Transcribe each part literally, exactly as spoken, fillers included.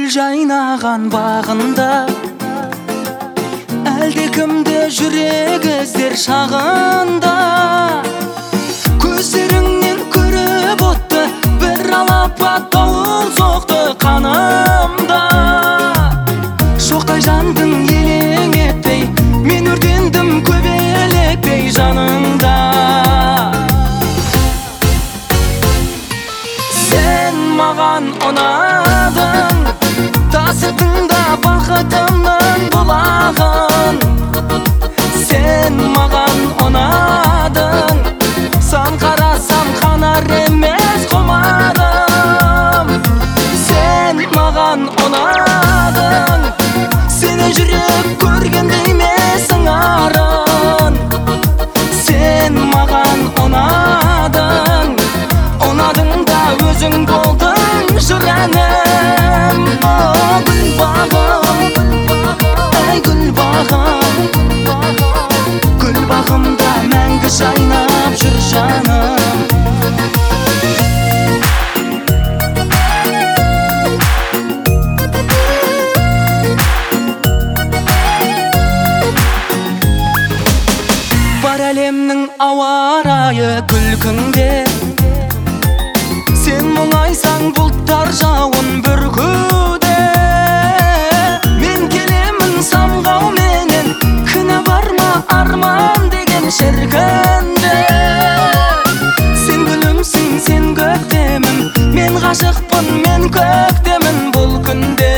жайнаған бағында әлде кімді жүрек іздер шағында. Көздеріңнен көріп отты бір алапат дауыл соқты қанымда. Шоқтай жандың елең етпей, мен өртендім көбелектей жаныңда. Сен маған ұнадың, тасыттың да бақытымның бұлағын. Сен маған ұнадың, сан қарасам қанар емес құмарым. Сен маған ұнадың, сені жүрек көргенде емесің арын. Сен маған ұнадың, ұнадың да өзің болдың жыр әнім. О, гүл бағым, әй гүл бағым, гүл бағымда мәңгі жайнап жүр жаным. Бар әлемнің ауа райы күлкіңде, сен мұңайсаң бұлттар жауын бүркуде. Мен келемін самғауменен, кінә бар ма арман деген шіркінде. Сен гүлімсің, сен көктемім, мен ғашықпын, мен көктемін бұл күнде.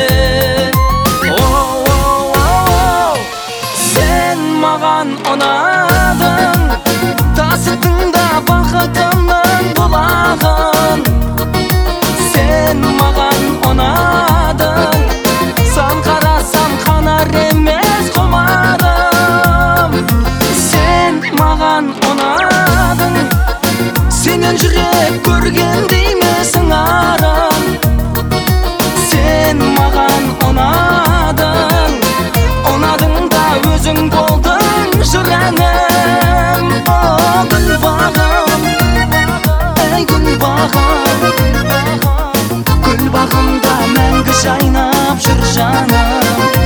Сен маған ұнадың, тасыттың да бақытымның бұлағын. Сен маған ұнадың, сан қарасам қанар емес құмарым. Сен маған ұнадың, сенен жүрек көргенде емесің арын. Сен маған ұнадың, ұнадың да өзің болдың жыр әнім. О, гүл бағым, әй гүл бағым, гүл бағымда мәңгі жайнап жүр жаным.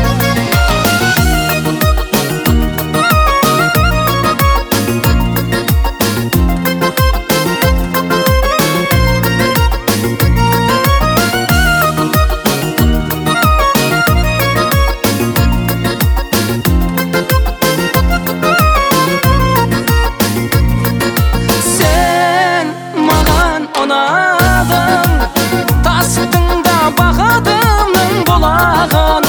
Ұнадың, тасыттың да бақытымның бұлағын.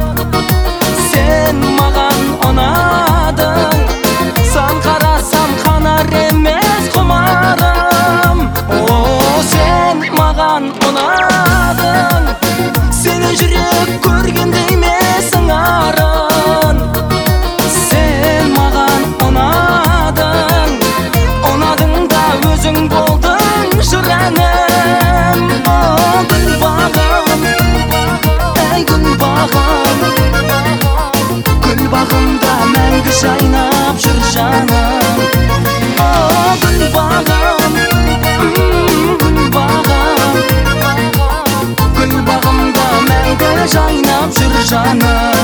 Сен маған ұнадың, сан қарасам қанар емес құмарым. О, сен маған ұнадың, сені жүрек көргенде емесің арын. Сен маған ұнадың, ұнадың да өзің болдың жыр әнім. О, гүл бағым, әй гүл бағым, гүл бағымда мәңгі жайнап жүр жаным. О, гүл бағым, гүл бағым, гүл бағымда мәңгі жайнап жүр жаным.